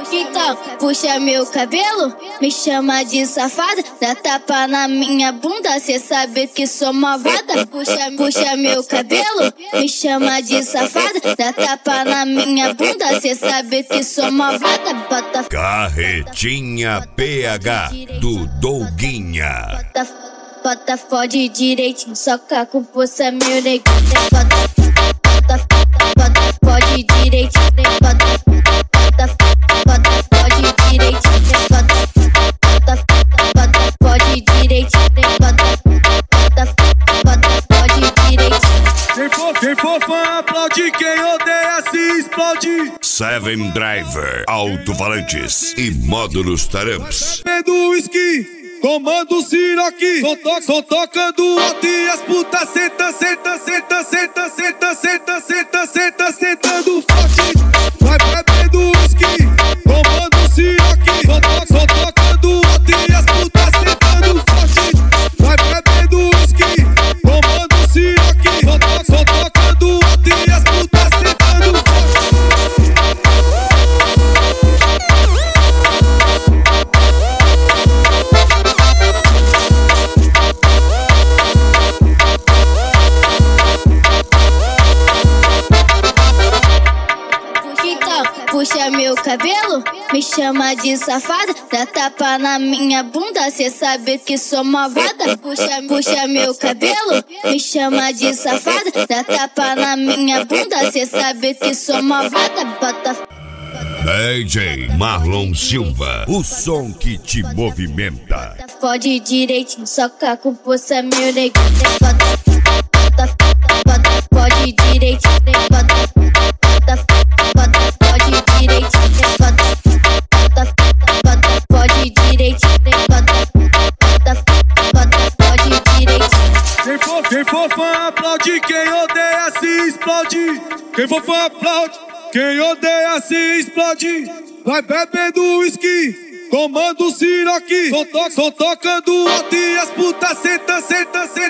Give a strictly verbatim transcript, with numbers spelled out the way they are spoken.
Então, puxa meu cabelo, me chama de safada, dá tapa na minha bunda, cê sabe que sou malvada. Puxa, puxa meu cabelo, me chama de safada, dá tapa na minha bunda, cê sabe que sou malvada. Bota Carretinha P H do Douguinha. Bota, bota fode direitinho, soca com força meu neguinho. Bota, bota, bota fode direitinho, bota, bota, bota fode direitinho, bota, bota, bota fode direitinho, bota, bota, bota fode direitinho. Quem for, quem for fã aplaude, quem odeia se explode. Seven Driver, alto-falantes e módulos taramps. Bebendo whisky, comando Ciroc, só, to só tocando alto e as putas senta, senta, senta, senta, senta, senta, senta, senta, sentando forte. Vai bebendo whisky, comando Ciroc, só, to só tocando alto e as putas sentando forte. Vai bebendo whisky, comando Ciroc, só, to só tocando alto e as putas sentando forte. Puxa meu cabelo, me chama de safada, dá tapa na minha bunda, cê sabe que sou malvada. Puxa, puxa meu cabelo, me chama de safada, dá tapa na minha bunda, cê sabe que sou malvada. Bota D J Marlon Silva, o som que te movimenta. fode direitinho, soca com força meu neguinho. Bota, bota, bota fode direitinho, bota, bota, bota fode direitinho, bota, bota, bota fode direitinho, bota, bota, bota fode direitinho. Quem for, quem for fã aplaude, quem odeia se explode. Quem for fã aplaude, quem odeia se explode. Vai bebendo whisky, comando Ciroc, só, to só tocando alto e as putas senta, senta, senta.